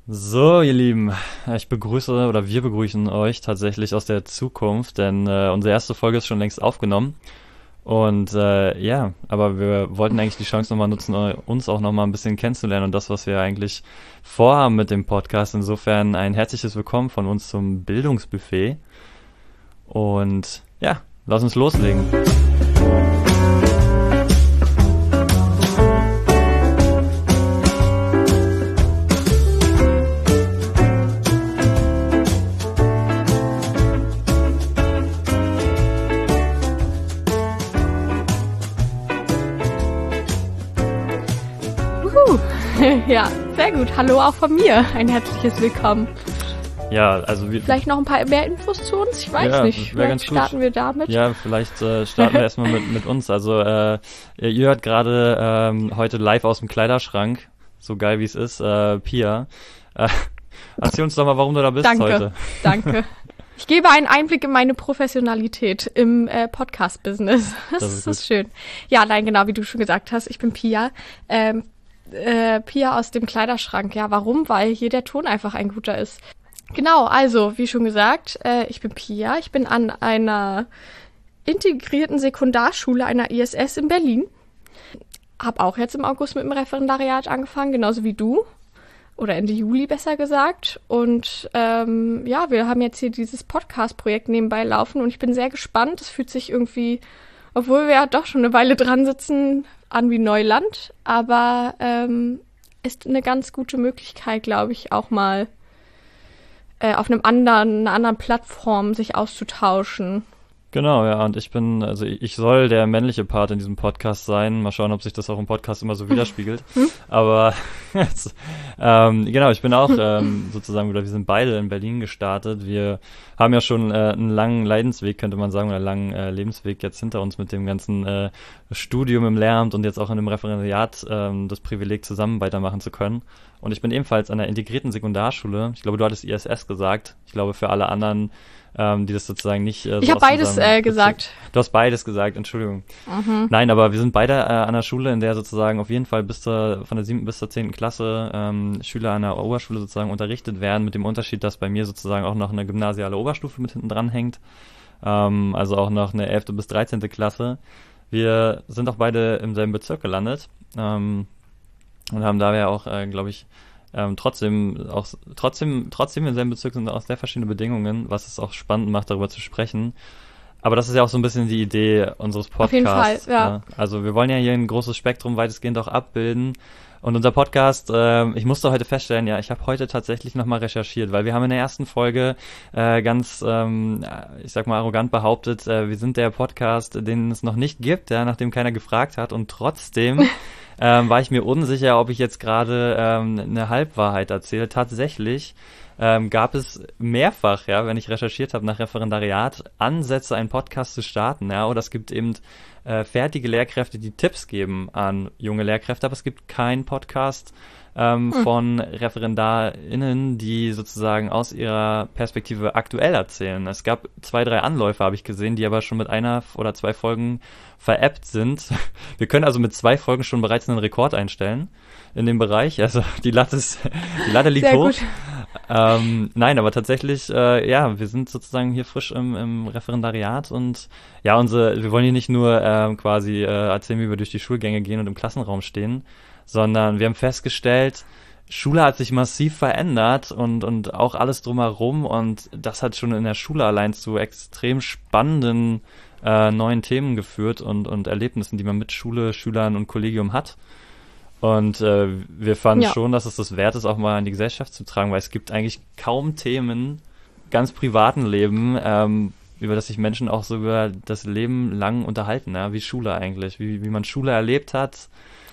So, ihr Lieben, ich begrüße oder wir begrüßen euch tatsächlich aus der Zukunft, denn unsere erste Folge ist schon längst aufgenommen. Und ja, aber wir wollten eigentlich die Chance nochmal nutzen, uns auch nochmal ein bisschen kennenzulernen und das, was wir eigentlich vorhaben mit dem Podcast. Insofern ein herzliches Willkommen von uns zum Bildungsbuffet. Und ja, lass uns loslegen. Ja, sehr gut. Hallo auch von mir. Ein herzliches Willkommen. Ja, also vielleicht noch ein paar mehr Infos zu uns? Ich weiß nicht. Vielleicht starten wir damit. Ja, vielleicht starten wir erstmal mit uns. Also ihr hört gerade heute live aus dem Kleiderschrank, so geil wie es ist, Pia. Erzähl uns doch mal, warum du da bist heute. Danke. Ich gebe einen Einblick in meine Professionalität im Podcast-Business. Das ist schön. Ja, nein, genau, wie du schon gesagt hast, ich bin Pia. Pia aus dem Kleiderschrank. Ja, warum? Weil hier der Ton einfach ein guter ist. Genau, also, wie schon gesagt, ich bin Pia. Ich bin an einer integrierten Sekundarschule einer ISS in Berlin. Hab auch jetzt im August mit dem Referendariat angefangen, genauso wie du. Oder Ende Juli besser gesagt. Und ja, wir haben jetzt hier dieses Podcast-Projekt nebenbei laufen und ich bin sehr gespannt. Es fühlt sich irgendwie, obwohl wir ja doch schon eine Weile dran sitzen, an wie Neuland, aber ist eine ganz gute Möglichkeit, glaube ich, auch mal auf einer anderen Plattform sich auszutauschen. Genau, ja, und ich soll der männliche Part in diesem Podcast sein. Mal schauen, ob sich das auch im Podcast immer so widerspiegelt. Aber genau, ich bin auch sozusagen, oder wir sind beide in Berlin gestartet. Wir haben ja schon einen langen Leidensweg, könnte man sagen, oder einen langen Lebensweg jetzt hinter uns mit dem ganzen Studium im Lehramt und jetzt auch in dem Referendariat das Privileg, zusammen weitermachen zu können. Und ich bin ebenfalls an einer integrierten Sekundarschule. Ich glaube, du hattest ISS gesagt. Ich glaube, für alle anderen, die das sozusagen nicht ich habe beides gesagt. Du hast beides gesagt, Entschuldigung. Mhm. Nein, aber wir sind beide an einer Schule, in der sozusagen auf jeden Fall von der 7. bis zur 10. Klasse Schüler an der Oberschule sozusagen unterrichtet werden, mit dem Unterschied, dass bei mir sozusagen auch noch eine gymnasiale Oberstufe mit hinten dran hängt. Also auch noch eine 11. bis 13. Klasse. Wir sind auch beide im selben Bezirk gelandet und haben daher auch, glaube ich, trotzdem im selben Bezirk sind auch sehr verschiedene Bedingungen, was es auch spannend macht, darüber zu sprechen. Aber das ist ja auch so ein bisschen die Idee unseres Podcasts. Auf jeden Fall, ja. Also wir wollen ja hier ein großes Spektrum weitestgehend auch abbilden. Und unser Podcast, ich musste heute feststellen, ja, ich habe heute tatsächlich nochmal recherchiert, weil wir haben in der ersten Folge ganz, ich sag mal arrogant behauptet, wir sind der Podcast, den es noch nicht gibt, ja, nachdem keiner gefragt hat. Und trotzdem war ich mir unsicher, ob ich jetzt gerade eine Halbwahrheit erzähle. Tatsächlich gab es mehrfach, ja, wenn ich recherchiert habe nach Referendariat, Ansätze, einen Podcast zu starten, ja, oder es gibt eben fertige Lehrkräfte, die Tipps geben an junge Lehrkräfte, aber es gibt keinen Podcast von ReferendarInnen, die sozusagen aus ihrer Perspektive aktuell erzählen. Es gab 2, 3 Anläufe, habe ich gesehen, die aber schon mit 1 oder 2 Folgen veräppt sind. Wir können also mit 2 Folgen schon bereits einen Rekord einstellen in dem Bereich. Also die Latte liegt sehr hoch. Gut. Nein, aber tatsächlich, ja, wir sind sozusagen hier frisch im Referendariat und ja, wir wollen hier nicht nur quasi erzählen, wie wir durch die Schulgänge gehen und im Klassenraum stehen, sondern wir haben festgestellt, Schule hat sich massiv verändert und auch alles drumherum und das hat schon in der Schule allein zu extrem spannenden neuen Themen geführt und Erlebnissen, die man mit Schule, Schülern und Kollegium hat. Und wir fanden schon, dass es das wert ist, auch mal in die Gesellschaft zu tragen, weil es gibt eigentlich kaum Themen, ganz privaten Leben, über das sich Menschen auch so über das Leben lang unterhalten, ja, wie Schule eigentlich, wie man Schule erlebt hat,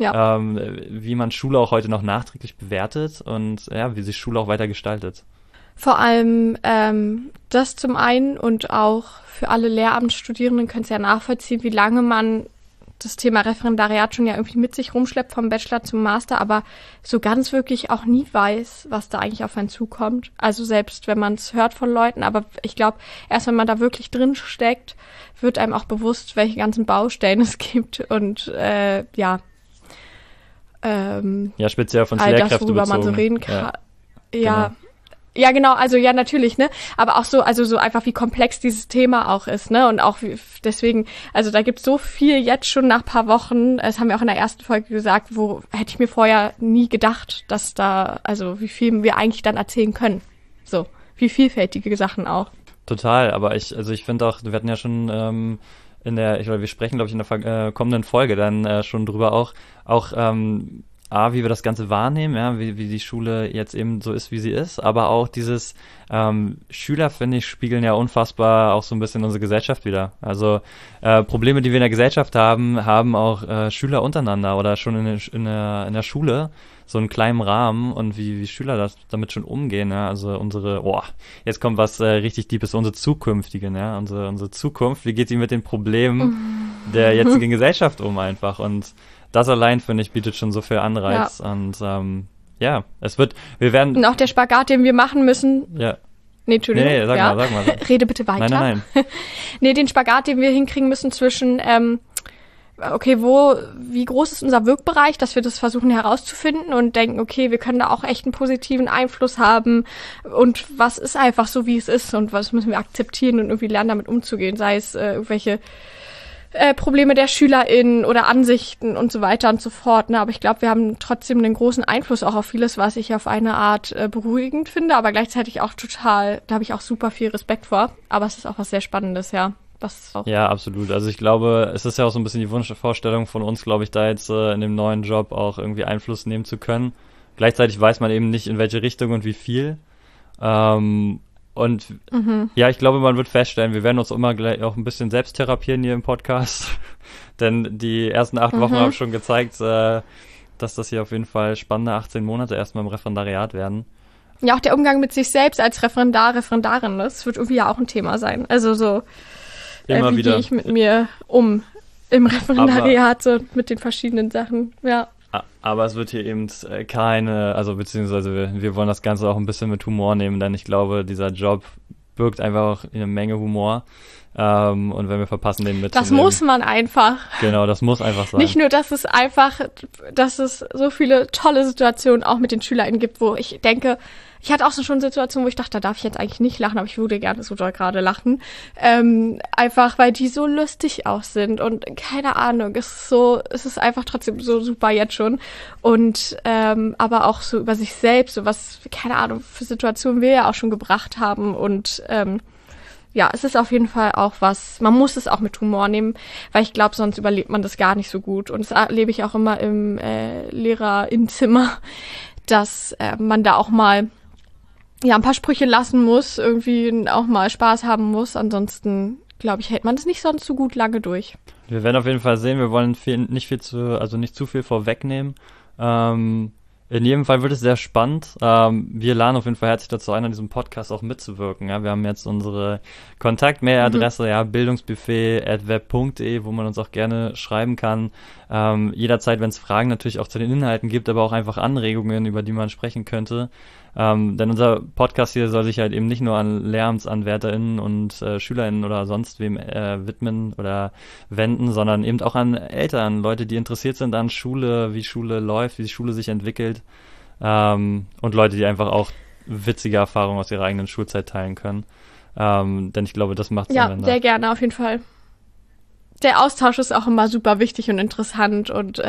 wie man Schule auch heute noch nachträglich bewertet und ja, wie sich Schule auch weiter gestaltet. Vor allem das zum einen und auch für alle Lehramtsstudierenden können es ja nachvollziehen, wie lange man das Thema Referendariat schon ja irgendwie mit sich rumschleppt, vom Bachelor zum Master, aber so ganz wirklich auch nie weiß, was da eigentlich auf einen zukommt. Also selbst wenn man es hört von Leuten, aber ich glaube, erst wenn man da wirklich drin steckt, wird einem auch bewusst, welche ganzen Baustellen es gibt und ja, speziell von all das, Lehrkräfte worüber man so bezogen. reden kann. Ja. Genau. Ja, genau, also ja, natürlich, ne? Aber auch so, also so einfach, wie komplex dieses Thema auch ist, ne? Und auch deswegen, also da gibt's so viel jetzt schon nach paar Wochen, das haben wir auch in der ersten Folge gesagt, wo hätte ich mir vorher nie gedacht, dass da, also wie viel wir eigentlich dann erzählen können. So, wie vielfältige Sachen auch. Total, aber ich finde auch, wir hatten ja schon wir sprechen, glaube ich, in der kommenden Folge dann schon drüber auch wie wir das Ganze wahrnehmen, ja, wie die Schule jetzt eben so ist, wie sie ist, aber auch dieses Schüler, finde ich, spiegeln ja unfassbar auch so ein bisschen unsere Gesellschaft wieder. Also Probleme, die wir in der Gesellschaft haben auch Schüler untereinander oder schon in der Schule, so einen kleinen Rahmen und wie Schüler damit schon umgehen, ja, also jetzt kommt was richtig Deepes, unsere zukünftige, ja, unsere Zukunft, wie geht sie mit den Problemen der jetzigen Gesellschaft um einfach, und das allein, finde ich, bietet schon so viel Anreiz. Ja. Und wir werden... Und auch der Spagat, den wir machen müssen... Ja. Nee, Entschuldigung. Nee, sag mal. Rede bitte weiter. Nein. Nee, den Spagat, den wir hinkriegen müssen zwischen, okay, wie groß ist unser Wirkbereich, dass wir das versuchen herauszufinden und denken, okay, wir können da auch echt einen positiven Einfluss haben, und was ist einfach so, wie es ist, und was müssen wir akzeptieren und irgendwie lernen, damit umzugehen, sei es irgendwelche Probleme der SchülerInnen oder Ansichten und so weiter und so fort. Ne? Aber ich glaube, wir haben trotzdem einen großen Einfluss auch auf vieles, was ich auf eine Art beruhigend finde, aber gleichzeitig auch total, da habe ich auch super viel Respekt vor. Aber es ist auch was sehr Spannendes, ja. Ja, absolut. Also ich glaube, es ist ja auch so ein bisschen die Wunschvorstellung von uns, glaube ich, da jetzt in dem neuen Job auch irgendwie Einfluss nehmen zu können. Gleichzeitig weiß man eben nicht, in welche Richtung und wie viel. Und ja, ich glaube, man wird feststellen, wir werden uns immer gleich auch ein bisschen selbst therapieren hier im Podcast. Denn die ersten 8 Wochen haben schon gezeigt, dass das hier auf jeden Fall spannende 18 Monate erstmal im Referendariat werden. Ja, auch der Umgang mit sich selbst als Referendarin, das wird irgendwie ja auch ein Thema sein. Also so, wie gehe ich mit mir um im Referendariat, so mit den verschiedenen Sachen, ja. Aber es wird hier eben beziehungsweise wir wollen das Ganze auch ein bisschen mit Humor nehmen, denn ich glaube, dieser Job birgt einfach auch eine Menge Humor. Und wenn wir verpassen, den mitzunehmen. Das muss man einfach. Genau, das muss einfach sein. Nicht nur, dass es so viele tolle Situationen auch mit den SchülerInnen gibt, wo ich denke, ich hatte auch so schon Situationen, wo ich dachte, da darf ich jetzt eigentlich nicht lachen, aber ich würde gerne so doll gerade lachen. Einfach, weil die so lustig auch sind und keine Ahnung, es ist einfach trotzdem so super jetzt schon. Und aber auch so über sich selbst, so was, keine Ahnung, für Situationen wir ja auch schon gebracht haben, und ja, es ist auf jeden Fall auch was, man muss es auch mit Humor nehmen, weil ich glaube, sonst überlebt man das gar nicht so gut. Und das erlebe ich auch immer im Lehrerinnenzimmer, dass man da auch mal ein paar Sprüche lassen muss, irgendwie auch mal Spaß haben muss. Ansonsten, glaube ich, hält man das nicht sonst so gut lange durch. Wir werden auf jeden Fall sehen, wir wollen nicht zu viel vorwegnehmen. In jedem Fall wird es sehr spannend. Wir laden auf jeden Fall herzlich dazu ein, an diesem Podcast auch mitzuwirken. Ja, wir haben jetzt unsere Kontakt-Mail-Adresse, bildungsbuffet@web.de, wo man uns auch gerne schreiben kann. Jederzeit, wenn es Fragen natürlich auch zu den Inhalten gibt, aber auch einfach Anregungen, über die man sprechen könnte. Denn unser Podcast hier soll sich halt eben nicht nur an LehramtsanwärterInnen und SchülerInnen oder sonst wem widmen oder wenden, sondern eben auch an Eltern, Leute, die interessiert sind an Schule, wie Schule läuft, wie die Schule sich entwickelt, und Leute, die einfach auch witzige Erfahrungen aus ihrer eigenen Schulzeit teilen können. Denn ich glaube, das macht es am Ende. Ja, sehr gerne, auf jeden Fall. Der Austausch ist auch immer super wichtig und interessant, und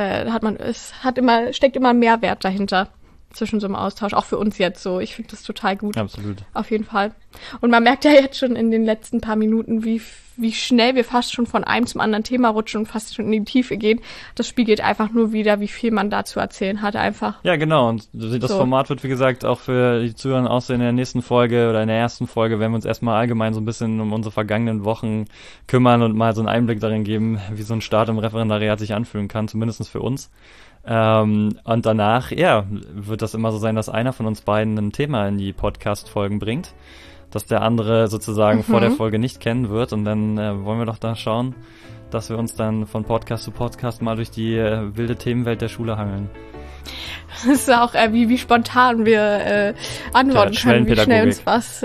steckt immer Mehrwert dahinter. Zwischen so einem Austausch, auch für uns jetzt so. Ich finde das total gut. Absolut. Auf jeden Fall. Und man merkt ja jetzt schon in den letzten paar Minuten, wie schnell wir fast schon von einem zum anderen Thema rutschen und fast schon in die Tiefe gehen. Das spiegelt einfach nur wieder, wie viel man da zu erzählen hat einfach. Ja, genau. Und das Format wird, wie gesagt, auch für die Zuhörer aussehen in der nächsten Folge oder in der ersten Folge, werden wir uns erstmal allgemein so ein bisschen um unsere vergangenen Wochen kümmern und mal so einen Einblick darin geben, wie so ein Start im Referendariat sich anfühlen kann, zumindest für uns. Und danach, wird das immer so sein, dass einer von uns beiden ein Thema in die Podcast-Folgen bringt, das der andere sozusagen vor der Folge nicht kennen wird. Und dann wollen wir doch da schauen, dass wir uns dann von Podcast zu Podcast mal durch die wilde Themenwelt der Schule hangeln. Das ist auch, wie spontan wir antworten können, wie schnell uns was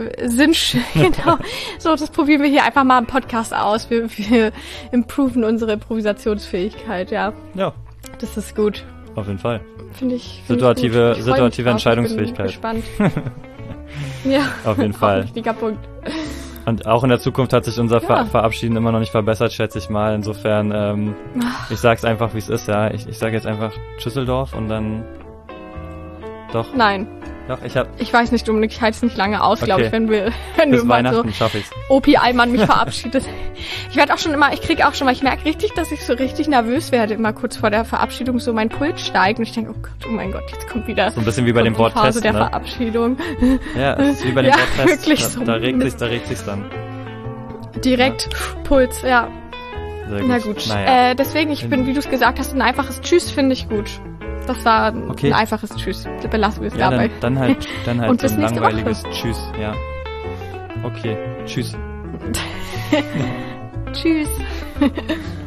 genau. So, das probieren wir hier einfach mal im Podcast aus. Wir improven unsere Improvisationsfähigkeit, ja. Ja. Das ist gut. Auf jeden Fall. Finde ich Situative gut. Ich freu mich drauf. Entscheidungsfähigkeit. Ich bin gespannt. Ja, Auf jeden auch Fall. ein wichtiger Punkt. Und auch in der Zukunft hat sich unser Ja. Verabschieden immer noch nicht verbessert, schätze ich mal. Insofern, ich sag's einfach, wie es ist, ja. Ich sage jetzt einfach Schüsseldorf und dann... Doch, Nein, ich weiß nicht, Dominik, ich halte es nicht lange aus, glaube Okay. ich, wenn du bis mal so Weihnachten schaffe ich's. Opi Allmann mich verabschiedet. Ich kriege auch schon mal, ich merke richtig, dass ich so richtig nervös werde, immer kurz vor der Verabschiedung, so mein Puls steigt und ich denke, oh mein Gott, jetzt kommt wieder So ein bisschen wie bei dem die Worttest, Phase der ne? Verabschiedung. Ja, es ist wie bei dem Ja, Worttest. wirklich so. Da regt sich's dann. Direkt Puls, ja. Sehr gut. Na gut. Naja. Deswegen, ich bin, wie du es gesagt hast, ein einfaches Tschüss finde ich gut. Das war Okay. ein einfaches Tschüss. Belassen wir es Ja, dabei. dann halt Und so bis ein nächste langweiliges Tschüss, ja. Okay, tschüss. Tschüss.